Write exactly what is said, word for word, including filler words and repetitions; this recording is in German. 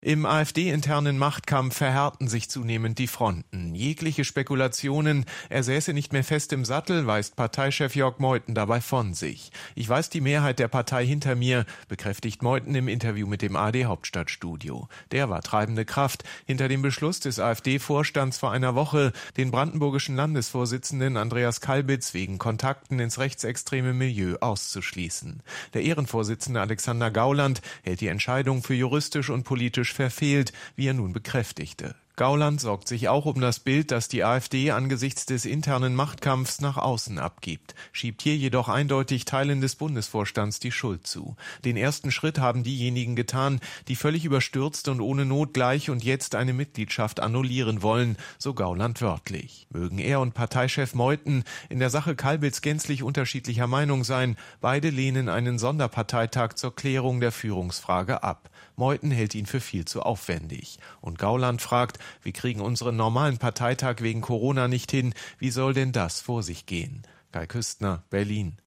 Im AfD-internen Machtkampf verhärten sich zunehmend die Fronten. Jegliche Spekulationen, er säße nicht mehr fest im Sattel, weist Parteichef Jörg Meuthen dabei von sich. Ich weiß die Mehrheit der Partei hinter mir, bekräftigt Meuthen im Interview mit dem A R D-Hauptstadtstudio. Der war treibende Kraft hinter dem Beschluss des AfD-Vorstands vor einer Woche, den brandenburgischen Landesvorsitzenden Andreas Kalbitz wegen Kontakten ins rechtsextreme Milieu auszuschließen. Der Ehrenvorsitzende Alexander Gauland hält die Entscheidung für juristisch und politisch verfehlt, wie er nun bekräftigte. Gauland sorgt sich auch um das Bild, das die AfD angesichts des internen Machtkampfs nach außen abgibt, schiebt hier jedoch eindeutig Teilen des Bundesvorstands die Schuld zu. Den ersten Schritt haben diejenigen getan, die völlig überstürzt und ohne Not gleich und jetzt eine Mitgliedschaft annullieren wollen, so Gauland wörtlich. Mögen er und Parteichef Meuthen in der Sache Kalbitz gänzlich unterschiedlicher Meinung sein, beide lehnen einen Sonderparteitag zur Klärung der Führungsfrage ab. Meuthen hält ihn für viel zu aufwendig. Und Gauland fragt, wir kriegen unseren normalen Parteitag wegen Corona nicht hin, wie soll denn das vor sich gehen? Kai Küstner, Berlin.